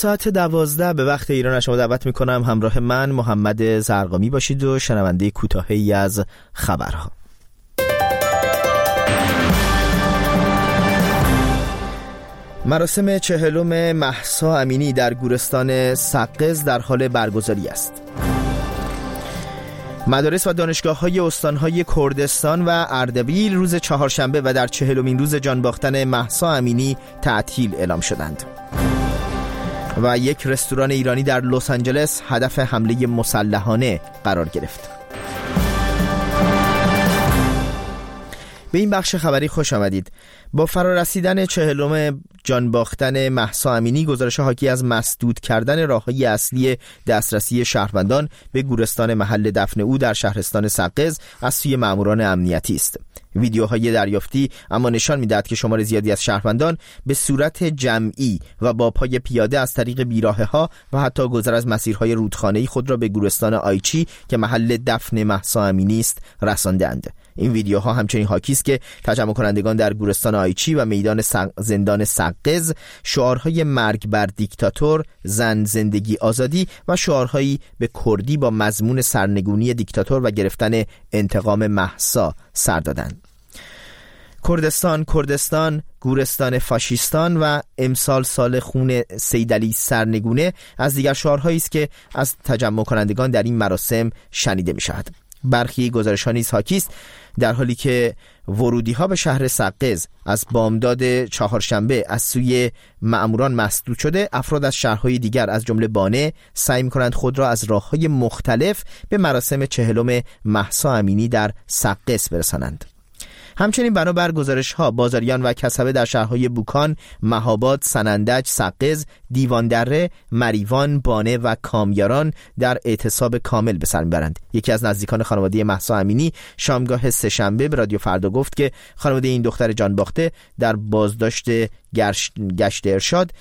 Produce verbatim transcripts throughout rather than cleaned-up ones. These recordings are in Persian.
ساعت دوازده به وقت ایران شما دعوت میکنم همراه من محمد زرقامی باشید و شنونده کوتاهی از خبرها. مراسم چهلم مهسا امینی در گورستان سقز در حال برگزاری است. مدارس و دانشگاه‌های استان‌های کردستان و اردبیل روز چهارشنبه و در چهلمین روز جانباختن مهسا امینی تعطیل اعلام شدند. و یک رستوران ایرانی در لس آنجلس هدف حمله مسلحانه قرار گرفت. به این بخش خبری خوش آمدید. با فرارسیدن چهلم جانباختن مهسا امینی، گزارش حاکی از مسدود کردن راههای اصلی دسترسی شهروندان به گورستان محل دفن او در شهرستان سقز از سوی ماموران امنیتی است. ویدیوهای دریافتی اما نشان می‌دهد که شمار زیادی از شهروندان به صورت جمعی و با پای پیاده از طریق بیراهه‌ها و حتی گذر از مسیرهای رودخانه‌ای خود را به گورستان آیچی که محل دفن مهسا امینی است رساندند. این ویدیوها همچنین حاکی است که تجمع کنندگان در گورستان آیچی و میدان زندان سقز شعارهای مرگ بر دیکتاتور، زن، زندگی، آزادی و شعارهایی به کردی با مضمون سرنگونی دیکتاتور و گرفتن انتقام مهسا سر دادند. کردستان، کردستان، گورستان فاشیستان و امسال سال خون سیدعلی سرنگونه از دیگر شعارهایی است که از تجمع کنندگان در این مراسم شنیده می شود. برخی گزارش‌ها نیز حاکی است در حالی که ورودی‌ها به شهر سقز از بامداد چهارشنبه از سوی مأموران مسدود شده، افراد از شهرهای دیگر از جمله بانه سعی می‌کنند خود را از راه‌های مختلف به مراسم چهلم مهسا امینی در سقز برسانند. همچنین بنابر گزارش‌ها بازاریان و کسبه در شهرهای بوکان، مهاباد، سنندج، سقز، دیواندره، مریوان، بانه و کامیاران در اعتصاب کامل به سر میبرند. یکی از نزدیکان خانواده مهسا امینی شامگاه سه‌شنبه به رادیو فردا گفت که خانواده این دختر جانباخته در بازداشت گشت ارشاد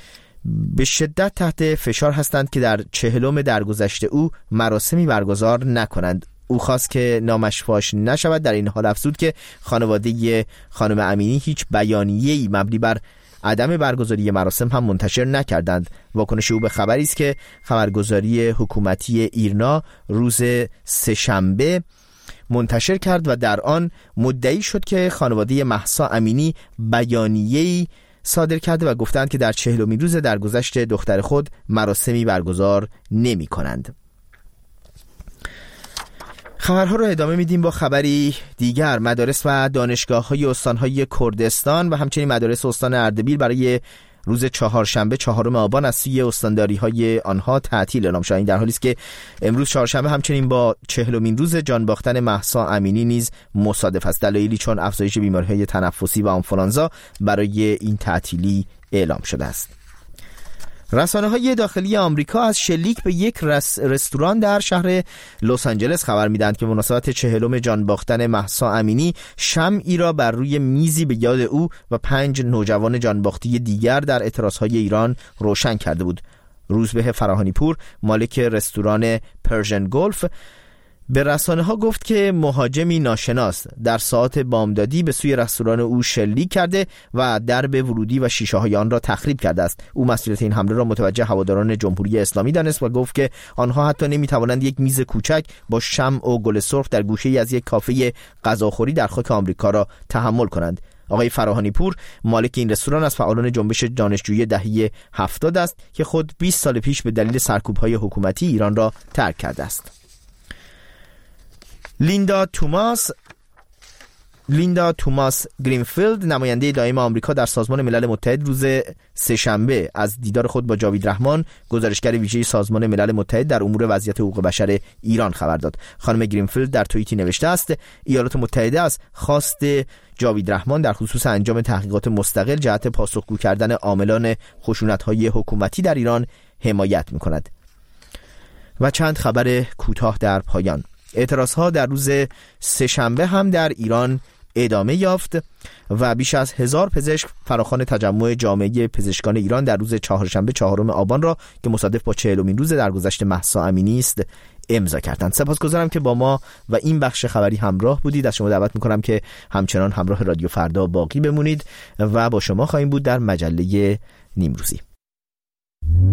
به شدت تحت فشار هستند که در چهلم درگذشته او مراسمی برگزار نکنند. او خواست که نامش فاش نشود. در این حال افزود که خانواده خانم امینی هیچ بیانیه‌ای مبنی بر عدم برگزاری مراسم هم منتشر نکردند. واکنش او به خبری است که خبرگزاری حکومتی ایرنا روز سه‌شنبه منتشر کرد و در آن مدعی شد که خانواده مهسا امینی بیانیه‌ای صادر کرده و گفتند که در چهلمین روز درگذشت دختر خود مراسمی برگزار نمی کنند. خبرها رو ادامه میدیم با خبری دیگر. مدارس و دانشگاه‌های استان‌های کردستان و همچنین مدارس استان اردبیل برای روز چهارشنبه چهارم آبان از سوی استانداری‌های آنها تعطیل اعلام شد. این در حالی است که امروز چهارشنبه همچنین با چهلمین روز جانباختن مهسا امینی نیز مصادف است. دلایلی چون افزایش بیماری‌های تنفسی و آنفولانزا برای این تعطیلی اعلام شده است. رسانه‌های داخلی آمریکا از شلیک به یک رس رستوران در شهر لس آنجلس خبر می‌دهند که مناسبت چهلم جانباختن مهسا امینی شمعی را بر روی میزی به یاد او و پنج نوجوان جانباخته دیگر در اعتراضهای ایران روشن کرده بود. روزبه فراهانی پور، مالک رستوران پرژن گلف، به رسانه ها گفت که مهاجمی ناشناس در ساعات بامدادی به سوی رستوران او شلیک کرده و درب ورودی و شیشه های آن را تخریب کرده است. او مسئولیت این حمله را متوجه هواداران جمهوری اسلامی دانست و گفت که آنها حتی نمی توانند یک میز کوچک با شمع و گل سرخ در گوشه‌ای از یک کافه غذاخوری در خاک آمریکا را تحمل کنند. آقای فراهانی پور، مالک این رستوران، از فعالان جنبش دانشجویی دهه هفتاد است که خود بیست سال پیش به دلیل سرکوب‌های حکومتی ایران را ترک کرده است. لیندا توماس لیندا توماس گرینفیلد، نماینده دائم آمریکا در سازمان ملل متحد، روز سه‌شنبه از دیدار خود با جاوید رحمان، گزارشگر ویژه سازمان ملل متحد در امور وضعیت حقوق بشر ایران خبر داد. خانم گرینفیلد در توییتی نوشته است: ایالات متحده از خواست جاوید رحمان در خصوص انجام تحقیقات مستقل جهت پاسخگو کردن عاملان خشونت‌های حکومتی در ایران حمایت می‌کند. و چند خبر کوتاه در پایان. اعتراضها در روز سه‌شنبه هم در ایران ادامه یافت و بیش از هزار پزشک فراخوان تجمع جامعه پزشکان ایران در روز چهارشنبه چهارم آبان را که مصادف با چهلمین روز درگذشت مهسا امینی است امضا کردند. سپاسگزارم که با ما و این بخش خبری همراه بودید. از شما دعوت می‌کنم که همچنان همراه رادیو فردا باقی بمونید و با شما خواهیم بود در مجله نیمروزی.